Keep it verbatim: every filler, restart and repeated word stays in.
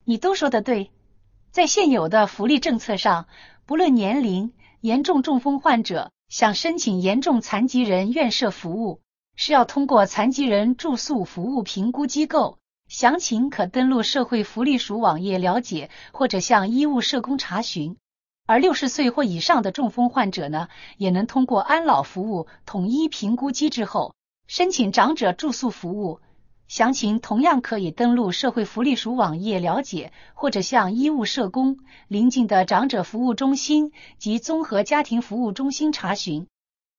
你都说得对，在现有的福利政策上，不论年龄，严重中风患者想申请严重残疾人院舍服务，是要通过残疾人住宿服务评估机构，详情可登录社会福利署网页了解，或者向医务社工查询。而六十岁或以上的中风患者呢，也能通过安老服务统一评估机制后，申请长者住宿服务。详情同样可以登录社会福利署网页了解，或者向医务社工、邻近的长者服务中心及综合家庭服务中心查询。